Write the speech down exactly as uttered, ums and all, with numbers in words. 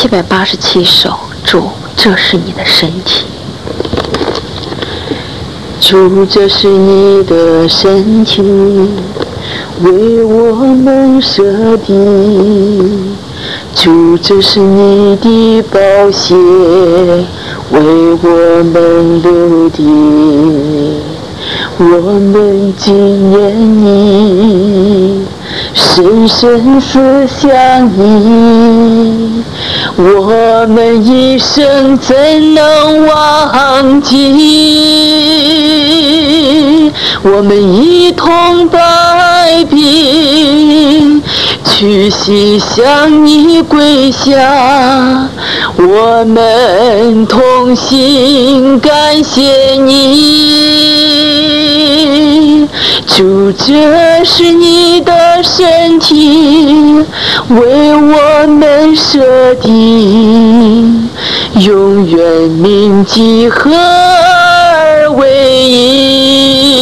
七百八十七首，主，这是你的身体。 主，这是你的身体，为我们舍的。主，这是你的宝血，为我们流的。我们纪念你，深深思想你，我们一生怎能忘记？我们一同摆饼，屈膝向你跪下，我们同心感谢你。主，这是你的身体，为我们舍的，永远铭记合而为一。